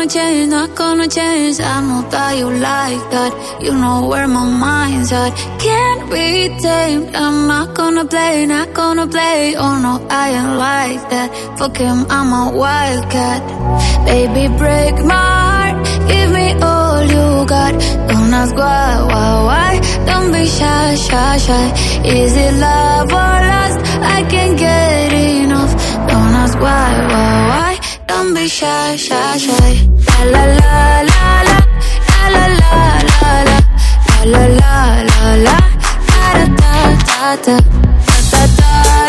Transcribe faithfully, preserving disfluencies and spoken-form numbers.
gonna change, not gonna change. I know that you like that. You know where my mind's at. Can't be tamed. I'm not gonna play, not gonna play. Oh no, I ain't like that. Fuck him, I'm a wildcat. Baby, break my heart. Give me all you got. Don't ask why, why, why. Don't be shy, shy, shy. Is it love or lust? I can't get enough. Don't ask why, why, why. Don't be shy, shy, shy. La la la la la. La la la la la. La la la la la. Da da da da da. Da da da.